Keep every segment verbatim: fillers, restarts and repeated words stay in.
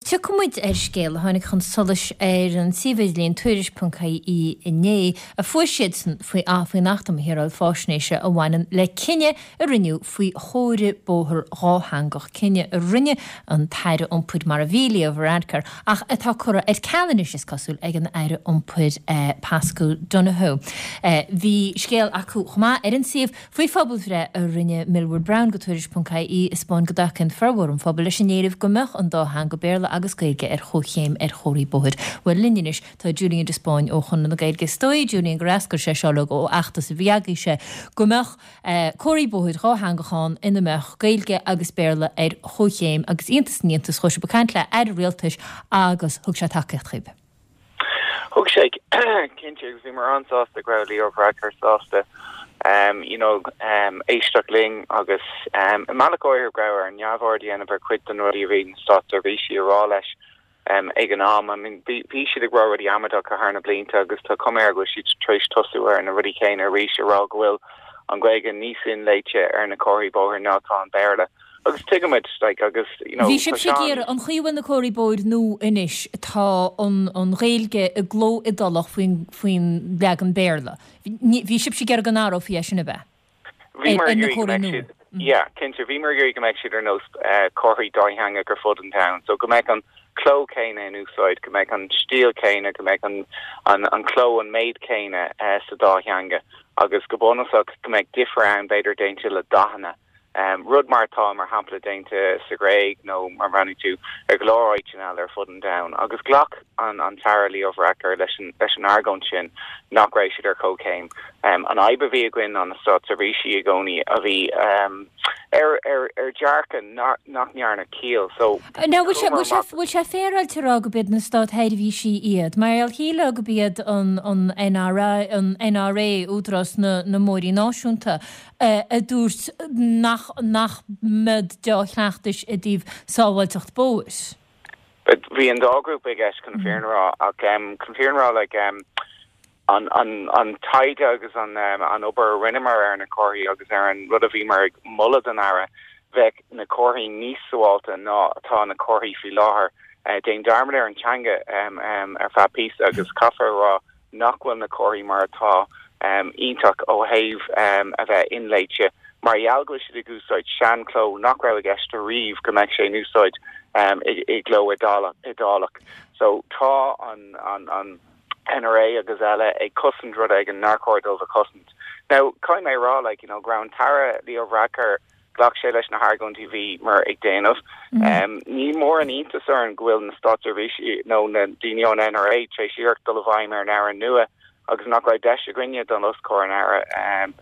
Se cumid ar scéal tháinig chun solas ar an sihélíonn tuairis.caí inné a fuisiid faoi áfaoi nachtam hiráil fásnéise a bhhainam le cinenne a rinneú faoi chóire bóthir ráthangach cinenne a rinne an taire iompud mar a bhílí a bhradcar ach atá chura ar cealanis is cosúil ag an aire iompud Pascal Donohoe. Bhí scéal acu chumá ar an siomh faoi phobal fre a rinne Millward Brown go tuairis.caí is spáin go dachan farhór an phobal leis an éirih gomach an dá hang go béarla agus gaige ar chóchéim ar chóirí bóthir. Well linneis tá Julian de Spáin ó chun na gaige stoi, Julian Grascar sé seolog ó achtas a bhiagaí sé gomach chóirí bóthir ráthangacháin ina meach gailge agus béarla ar chóchéim agus iontas níontas chuise becaint le ar réaltais agus thug sé takeíocht chib. Thug sé cinnte bhí mar ansásta grabhlaí ó bhreacar sásta. Um, you know, um, Eishtachling agus um, Malachóir Grauer and Yavor the end of her quit the Nori Reading Starter Rishi Ralesh um Eganam. I mean Bishi the Grower the Amadok Harna Blinta agus to come here go she trace Tussuer and a Ruddy Kane or Rishi Rogwil on Gwegan Nisin Leche Erna Corey Boher Nauton Berla. Agus tuigeid like agus you know. Bhí sib sé géar an chuomhain na choirí bóid nó inis tá an an réalge a gló i dulach faoin faoin leag an béarla. Bhí sib sé géar gan áró fí sinna bheith. Bhí mar géir yeah, cinnte bhí mar géir go meid siad ar nó choirí dáithanga gur fud an town. So go meid an cló céine in úsáid, go meid an stíl céine, go meid an an an cló an méid céine sa dáithanga agus go bónasach go meid differ an beidir dainte le dahanana. Um, Rud mar tá mar hapla dainte sa Graig nó mar ranú tú ar glóráid sinál ar fud an down. Agus glach an an tarlaí ó bhreacar leis an argón sin nach raibh siad ar cócéim. Um, an aibe bhí a gcuin an stát sa ríisi a gcónaí a bhí um, ar ar ar dearcan nach nearna cíal. So no, bhfuil sé féráil tirá go bid na stát heidirhí si iad, mar al híle go bíad an an N R A an N R A údras na na mórí náisiúnta a dúirt nach nach mud deachneachtais a díobh sábhailteacht bóis. But bhí an dágrúp ag eis confirnrá ach um, confirnrá like um, an an an taide agus an um, an ober rinnemar ar na choirí agus ar an rud a bhí mar mullad an ara bheith na choirí níos sáilta ná atá na choirí fi láthair uh, déon darmad ar an teanga um, um, ar fá pís agus caafar rá nachhfuil na choirí mar atá um, ionach ó haimh um, a bheith inléite. Mar ealgo si de gúsáid sean cló nach raibh eiste riomh go meid sé núsáid um, i, i gló idálach. So tá an an an N R A agus eile ag cosint rud ag an narcódal a cosint. Now caiim mé rá like, you know, ground tara Leo Racker glach sé leis na Hargon T V mar ag déanamh. Mm-hmm. Um, ní mór an iontas ar an ghfuil na státar ríisi nó na daine an N R A tre siíocht dul a bhaim ar an air nua. Agus nach raibh deis a grinne don los cór an air um,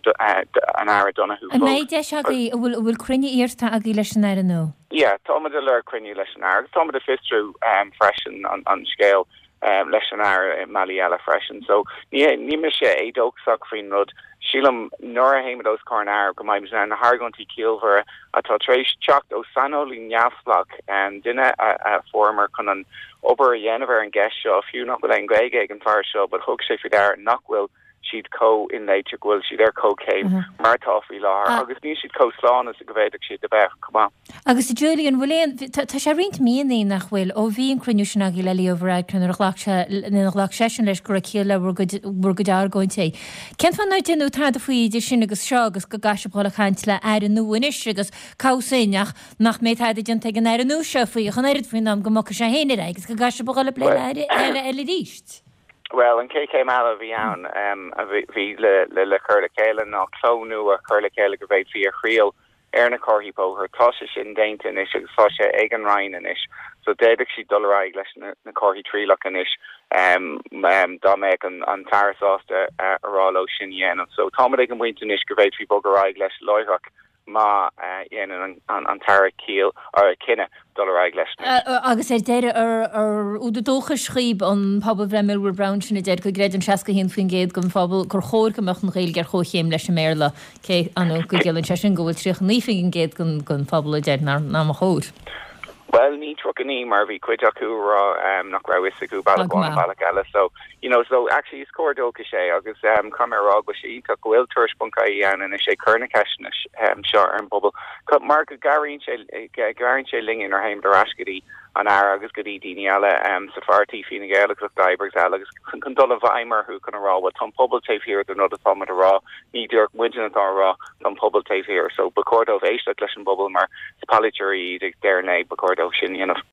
an air Donohoe. A mé deis agaí bhfuil crinne íirta agaí leis an air nó? Yeah, támad a leir crinne leis an air. Támad a fistrú um, freisin an, an scéal um, leis an air malí eile freisin. So ní ní me sé é dógsach faoin rud. Sílam nóir a héime dos cór an air go maidid na Hargontí Kielver atá trééis teacht ó sanolí neamhlach um, duine a, a former chun an ober dhéanamh an gceist seo fiú nach bhfuil an gréige ag an fear seo, but thug sé fi dar nach bhfuil siad có in léite bhfuil siad ar cócéim mar tá faoi láthair agus ní siad có sláán as a go bhéidir siad de bheith cumá. Agus Julian bhfuil tá sé rint míonaí nach bhfuil ó bhí an cruinniú sin agé le líomhráid chun nach sesin leis gur chéile bhur go dear gointe. Cean fan náid inú tá a faoi idir sin agus seo agus go gasisiála chaint le air an nuis agus cásaach nach méid aidir an te an air an nú seo faoí chu éidir faoin am go mo sé héine agus go gasisiála le eile eile ríist. Well, an K K Mala bhí ann um, a bhí le le le chuir le céile ná clónú a chuir le céile go bhéid fí a chríal ar na choirí bóthir tá sé sin dainte inis agus tá sé ag an rainn inis. So déidir si dulráig leis na, na choirí trílach inis um, um, dá méid an, an tarasásta uh, aráló sin dhéanam. So támad ag an bhaint inis go bhéid fí bogaráig leis loithach má dhéanam an an tara cíal ar a cinenne dulráig leis. Agus é déire ar ar úda dócha scríb an pobl bhre Millward Brown sinna déir go gréad an seaca hén faoin géad go fábal gur chóir goach an réil gur chóchéim leis sem méla cé anú go ggéann se sin gohfuil tríoch nífing an géad gon gon fábal a déir ná ná a chóir. Well, ní trocaní mar bhí cuid acu rá um, nach raibh is acu bailagháin bailach eile. So, you know, so actually scored dócha sé agus um, camerará go sé ítach bhfuil tuairis.caí an is sé chuna ceisna um, seo ar an bubble. Mar go garíonn sé garíonn sé lingin ar haim de rascadí an air agus go dí eile um, safartí fina gael agus Dibers agus chun dul a bhaimer who can rá wat an pobl taif here the not a rá ní dúr win an rá an pobl taif here so becordo éiste leis an bubble mar spaliturí ag déirné becordo sin